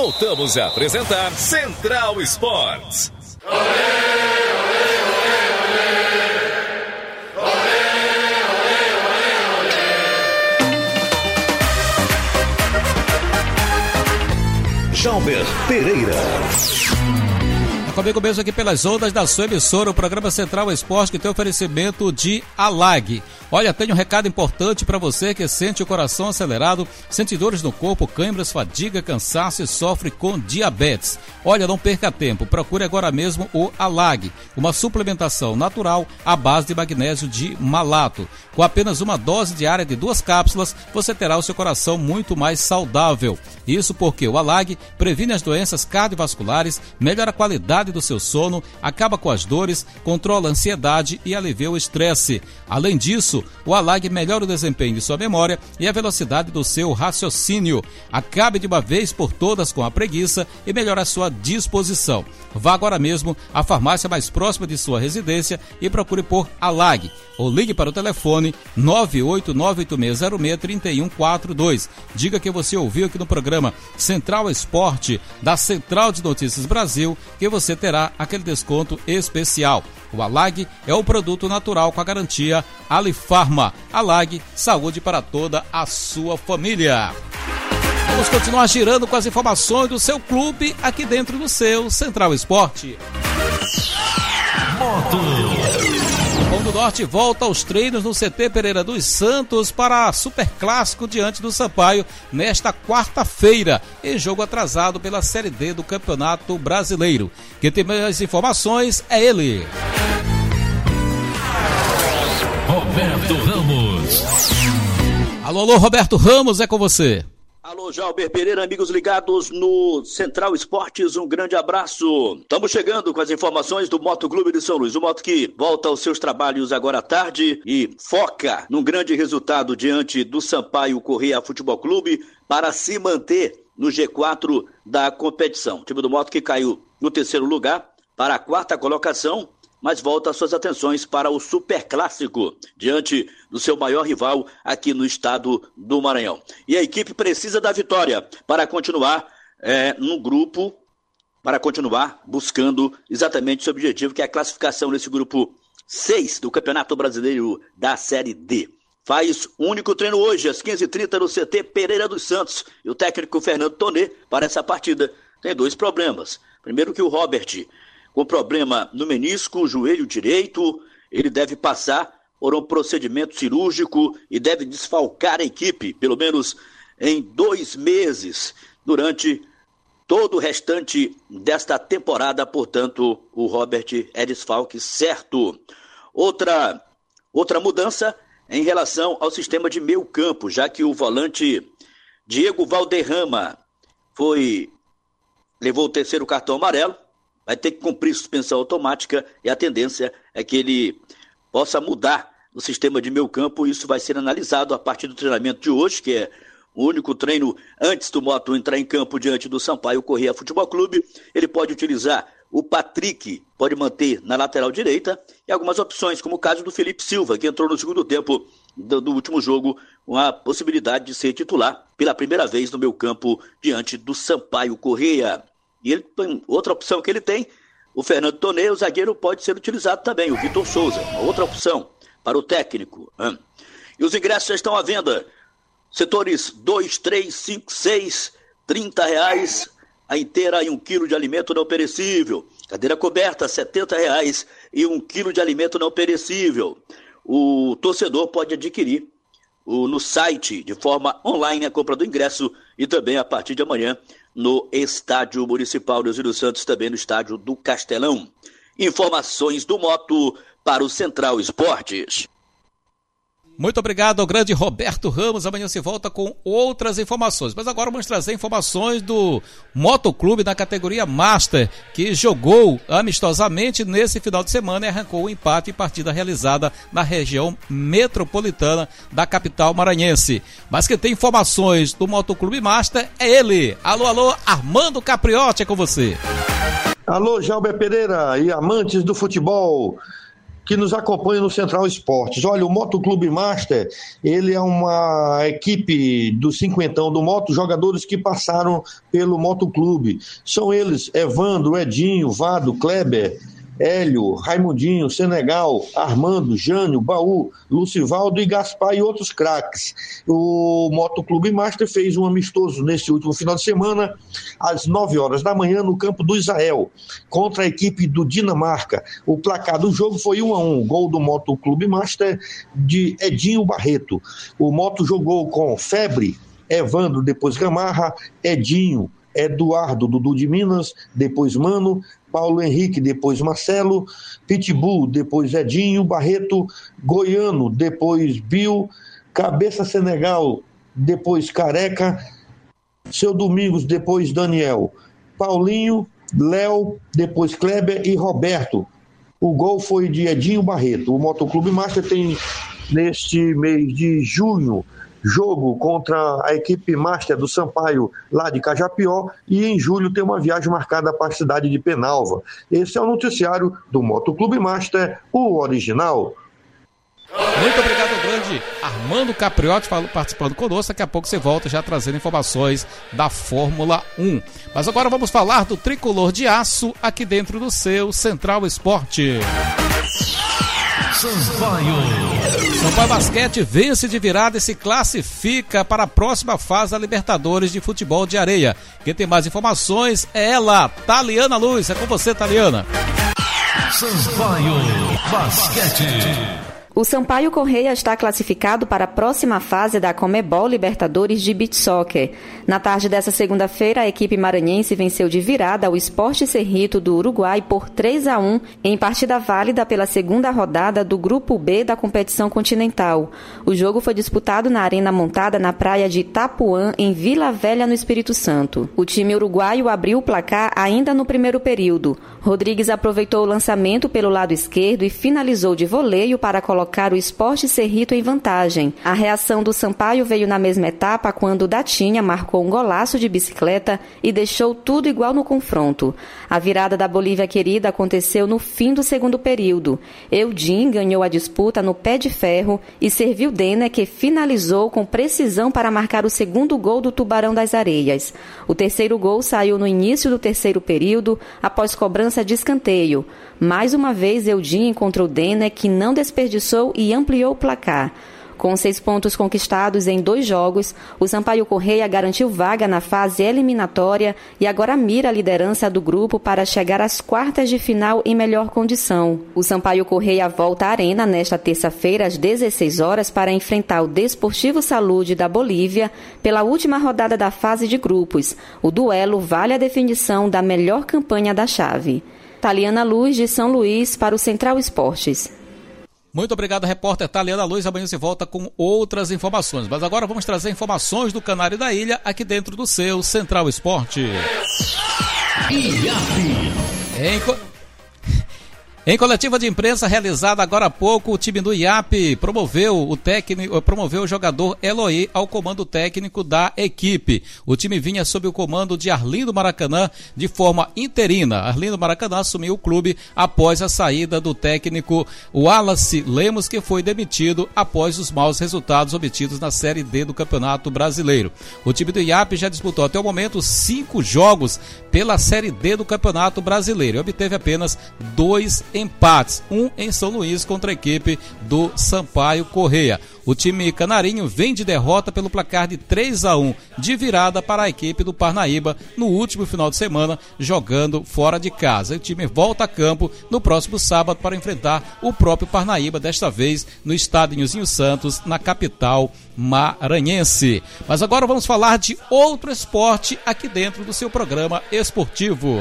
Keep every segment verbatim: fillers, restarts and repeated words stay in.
Voltamos a apresentar Central Esportes. Jalber Pereira. Comigo mesmo aqui pelas ondas da sua emissora, o programa Central Esporte, que tem oferecimento de Alag. Olha, tem um recado importante para você que sente o coração acelerado, sente dores no corpo, câimbras, fadiga, cansaço e sofre com diabetes. Olha, não perca tempo, procure agora mesmo o Alag, uma suplementação natural à base de magnésio de malato. Com apenas uma dose diária de duas cápsulas, você terá o seu coração muito mais saudável. Isso porque o Alag previne as doenças cardiovasculares, melhora a qualidade do seu sono, acaba com as dores, controla a ansiedade e alivia o estresse. Além disso, o Alag melhora o desempenho de sua memória e a velocidade do seu raciocínio. Acabe de uma vez por todas com a preguiça e melhore a sua disposição. Vá agora mesmo à farmácia mais próxima de sua residência e procure por Alag. Ou ligue para o telefone nove oito nove oito seis zero seis três um quatro dois. Diga que você ouviu aqui no programa Central Esporte da Central de Notícias Brasil, que você terá aquele desconto especial. O Alag é o produto natural com a garantia Alifarma. Alag, saúde para toda a sua família. Vamos continuar girando com as informações do seu clube aqui dentro do seu Central Esporte. Moto. O do Norte volta aos treinos no C T Pereira dos Santos para Super Clássico diante do Sampaio nesta quarta-feira, em jogo atrasado pela Série D do Campeonato Brasileiro. Quem tem mais informações é ele. Roberto Ramos. Alô, alô, Roberto Ramos, é com você. Alô, Jalber Pereira, amigos ligados no Central Esportes, um grande abraço. Estamos chegando com as informações do Moto Clube de São Luís, o Moto que volta aos seus trabalhos agora à tarde e foca num grande resultado diante do Sampaio Corrêa Futebol Clube para se manter no G quatro da competição. O time do Moto que caiu no terceiro lugar para a quarta colocação, mas volta suas atenções para o Super Clássico, diante do seu maior rival aqui no estado do Maranhão. E a equipe precisa da vitória para continuar é, no grupo, para continuar buscando exatamente seu objetivo, que é a classificação nesse grupo seis do Campeonato Brasileiro da Série D. Faz o único treino hoje, às quinze e trinta, no C T Pereira dos Santos. E o técnico Fernando Tonê, para essa partida, tem dois problemas. Primeiro que o Robert, com problema no menisco, joelho direito, ele deve passar por um procedimento cirúrgico e deve desfalcar a equipe, pelo menos em dois meses, durante todo o restante desta temporada. Portanto, o Robert é desfalque certo. Outra, outra mudança em relação ao sistema de meio campo, já que o volante Diego Valderrama foi, levou o terceiro cartão amarelo, vai ter que cumprir suspensão automática e a tendência é que ele possa mudar o sistema de meio campo. Isso vai ser analisado a partir do treinamento de hoje, que é o único treino antes do Moto entrar em campo diante do Sampaio Corrêa Futebol Clube. Ele pode utilizar o Patrick, pode manter na lateral direita e algumas opções, como o caso do Felipe Silva, que entrou no segundo tempo do, do último jogo, com a possibilidade de ser titular pela primeira vez no meio campo diante do Sampaio Corrêa. E ele, outra opção que ele tem, o Fernando Tonê, o zagueiro, pode ser utilizado também, o Vitor Souza, outra opção para o técnico. E os ingressos já estão à venda, setores dois, três, cinco, seis, trinta reais, a inteira e um quilo de alimento não perecível. Cadeira coberta, setenta reais e um quilo de alimento não perecível. O torcedor pode adquirir o, no site, de forma online, a compra do ingresso e também a partir de amanhã no Estádio Municipal do Júlio Santos, também no Estádio do Castelão. Informações do Moto para o Central Esportes. Muito obrigado ao grande Roberto Ramos. Amanhã se volta com outras informações. Mas agora vamos trazer informações do Motoclube da categoria Master, que jogou amistosamente nesse final de semana e arrancou o empate em partida realizada na região metropolitana da capital maranhense. Mas quem tem informações do Motoclube Master é ele. Alô, alô, Armando Capriotti, é com você. Alô, Jalber Pereira e amantes do futebol. que nos acompanham no Central Esportes. Olha, o Motoclube Master, ele é uma equipe do cinquentão do Moto, jogadores que passaram pelo Motoclube. São eles, Evandro, Edinho, Vado, Kleber, Hélio, Raimundinho, Senegal, Armando, Jânio, Baú, Lucivaldo e Gaspar e outros craques. O Motoclube Master fez um amistoso neste último final de semana, às nove horas da manhã, no campo do Israel, contra a equipe do Dinamarca. O placar do jogo foi um a um, gol do Motoclube Master de Edinho Barreto. O Moto jogou com Febre, Evandro, depois Gamarra, Edinho, Eduardo, Dudu de Minas, depois Mano, Paulo Henrique, depois Marcelo, Pitbull, depois Edinho, Barreto, Goiano, depois Bill, Cabeça Senegal, depois Careca, Seu Domingos, depois Daniel, Paulinho, Léo, depois Kleber e Roberto. O gol foi de Edinho Barreto. O Motoclube Master tem, neste mês de junho, jogo contra a equipe Master do Sampaio, lá de Cajapió, e em julho tem uma viagem marcada para a cidade de Penalva. Esse é o noticiário do Motoclube Master, o original. Muito obrigado, grande Armando Capriotti, participando conosco. Daqui a pouco você volta já trazendo informações da Fórmula um. Mas agora vamos falar do tricolor de aço aqui dentro do seu Central Esporte. Sampaio. Sampaio Basquete vence de virada e se classifica para a próxima fase da Libertadores de Futebol de Areia. Quem tem mais informações é ela, Taliana Luz. É com você, Taliana. Sampaio Basquete. O Sampaio Corrêa está classificado para a próxima fase da Conmebol Libertadores de Beach Soccer. Na tarde dessa segunda-feira, a equipe maranhense venceu de virada o Sport Cerrito do Uruguai por três a um, em partida válida pela segunda rodada do Grupo B da competição continental. O jogo foi disputado na arena montada na praia de Itapuã, em Vila Velha, no Espírito Santo. O time uruguaio abriu o placar ainda no primeiro período. Rodrigues aproveitou o lançamento pelo lado esquerdo e finalizou de voleio para colocar o Sport Cerrito em vantagem. A reação do Sampaio veio na mesma etapa, quando Datinha marcou um golaço de bicicleta e deixou tudo igual no confronto. A virada da Bolívia querida aconteceu no fim do segundo período. Eudin ganhou a disputa no pé de ferro e serviu Denner, que finalizou com precisão para marcar o segundo gol do Tubarão das Areias. O terceiro gol saiu no início do terceiro período, após cobrança de escanteio. Mais uma vez, Eudin encontrou Denner, que não desperdiçou e ampliou o placar. Com seis pontos conquistados em dois jogos, o Sampaio Corrêa garantiu vaga na fase eliminatória e agora mira a liderança do grupo para chegar às quartas de final em melhor condição. O Sampaio Corrêa volta à arena nesta terça-feira às dezesseis horas para enfrentar o Desportivo Saúde da Bolívia pela última rodada da fase de grupos. O duelo vale a definição da melhor campanha da chave. Taliana Luz, de São Luís, para o Central Esportes. Muito obrigado, repórter Taliana Luz. Amanhã se volta com outras informações. Mas agora vamos trazer informações do Canário da Ilha aqui dentro do seu Central Esporte. Em, co... em coletiva de imprensa realizada agora há pouco, o time do I A P promoveu o técnico, promoveu o jogador Eloy ao comando técnico da equipe. O time vinha sob o comando de Arlindo Maracanã de forma interina. Arlindo Maracanã assumiu o clube após a saída do técnico Wallace Lemos, que foi demitido após os maus resultados obtidos na Série D do Campeonato Brasileiro. O time do I A P já disputou até o momento cinco jogos pela Série D do Campeonato Brasileiro e obteve apenas dois empates, um em São Luís contra a equipe do Sampaio Corrêa. O time canarinho vem de derrota pelo placar de três a um de virada para a equipe do Parnaíba no último final de semana, jogando fora de casa. O time volta a campo no próximo sábado para enfrentar o próprio Parnaíba, desta vez no estádio Nilzinho Santos, na capital maranhense. Mas agora vamos falar de outro esporte aqui dentro do seu programa esportivo.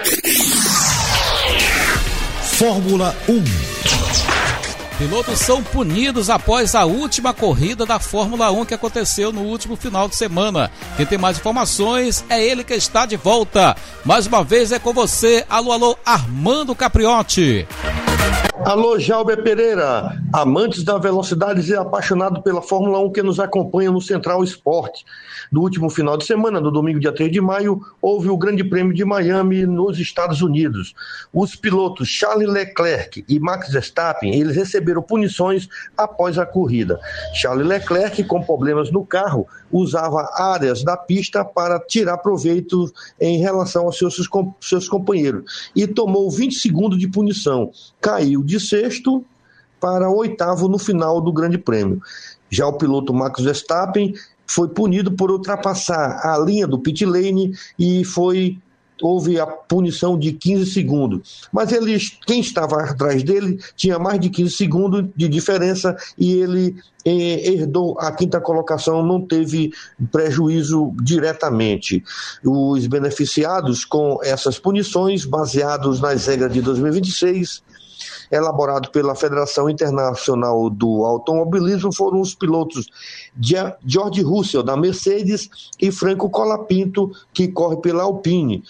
Fórmula um. Pilotos são punidos após a última corrida da Fórmula um que aconteceu no último final de semana. Quem tem mais informações é ele que está de volta. Mais uma vez é com você. Alô, alô, Armando Capriotti. Alô, Jalber Pereira, amantes da velocidade e apaixonado pela Fórmula um que nos acompanha no Central Esporte. No último final de semana, no domingo, dia três de maio, houve o Grande Prêmio de Miami nos Estados Unidos. Os pilotos Charles Leclerc e Max Verstappen, eles receberam punições após a corrida. Charles Leclerc, com problemas no carro, usava áreas da pista para tirar proveito em relação aos seus, seus companheiros e tomou vinte segundos de punição. Caiu de sexto para oitavo no final do Grande Prêmio. Já o piloto Max Verstappen foi punido por ultrapassar a linha do pit lane e foi, houve a punição de quinze segundos. Mas ele, quem estava atrás dele tinha mais de quinze segundos de diferença e ele eh, herdou a quinta colocação, não teve prejuízo diretamente. Os beneficiados com essas punições, baseados nas regras de dois mil e vinte e seis, elaborado pela Federação Internacional do Automobilismo, foram os pilotos George Russell, da Mercedes, e Franco Colapinto, que corre pela Alpine.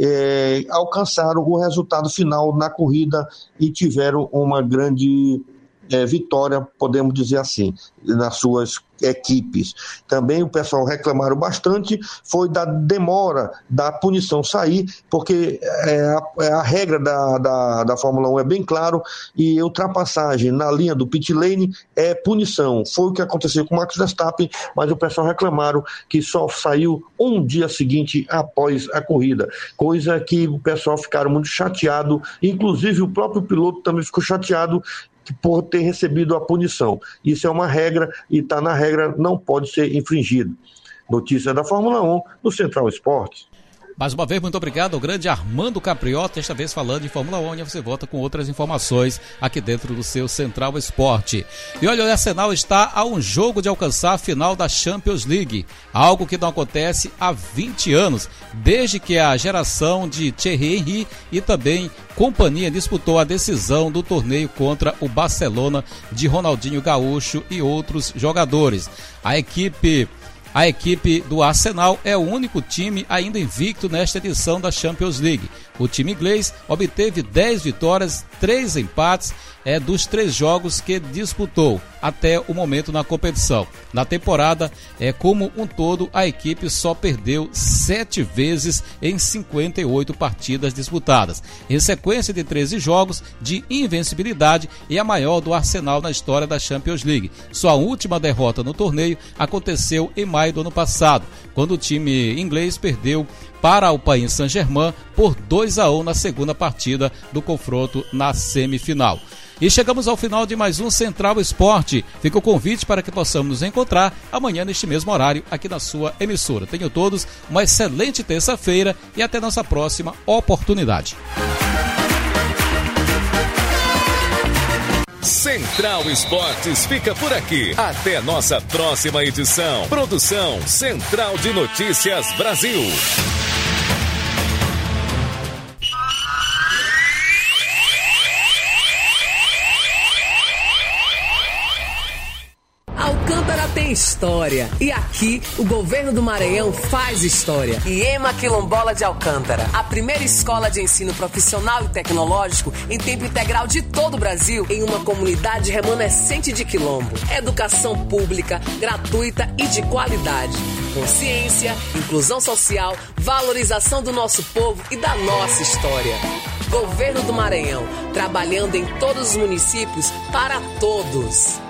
É, alcançaram o resultado final na corrida e tiveram uma grande é, vitória, podemos dizer assim, nas suas equipes. Também o pessoal reclamaram bastante, foi da demora da punição sair, porque é, a, a regra da, da, da Fórmula um é bem claro, e ultrapassagem na linha do pit lane é punição. Foi o que aconteceu com o Max Verstappen, mas o pessoal reclamaram que só saiu um dia seguinte após a corrida, coisa que o pessoal ficaram muito chateado, inclusive o próprio piloto também ficou chateado por ter recebido a punição. Isso é uma regra e está na regra, não pode ser infringido. Notícia da Fórmula um no Central Esportes. Mais uma vez, muito obrigado ao grande Armando Capriota, desta vez falando de Fórmula um, e você volta com outras informações aqui dentro do seu Central Esporte. E olha, o Arsenal está a um jogo de alcançar a final da Champions League, algo que não acontece há vinte anos, desde que a geração de Thierry Henry e também companhia disputou a decisão do torneio contra o Barcelona de Ronaldinho Gaúcho e outros jogadores. A equipe... A equipe do Arsenal é o único time ainda invicto nesta edição da Champions League. O time inglês obteve dez vitórias, três empates é, dos três jogos que disputou até o momento na competição. Na temporada, é, como um todo, a equipe só perdeu sete vezes em cinquenta e oito partidas disputadas, em sequência de treze jogos de invencibilidade, e a maior do Arsenal na história da Champions League. Sua última derrota no torneio aconteceu em maio do ano passado, quando o time inglês perdeu para o Paris Saint-Germain por dois a um na segunda partida do confronto na semifinal. E chegamos ao final de mais um Central Esporte. Fica o convite para que possamos nos encontrar amanhã neste mesmo horário aqui na sua emissora. Tenham todos uma excelente terça-feira e até nossa próxima oportunidade. Central Esportes fica por aqui. Até nossa próxima edição. Produção Central de Notícias Brasil. Alcântara tem história e aqui o governo do Maranhão faz história. IEMA Quilombola de Alcântara, a primeira escola de ensino profissional e tecnológico em tempo integral de todo o Brasil, em uma comunidade remanescente de quilombo. Educação pública, gratuita e de qualidade. Consciência, inclusão social, valorização do nosso povo e da nossa história. Governo do Maranhão, trabalhando em todos os municípios para todos.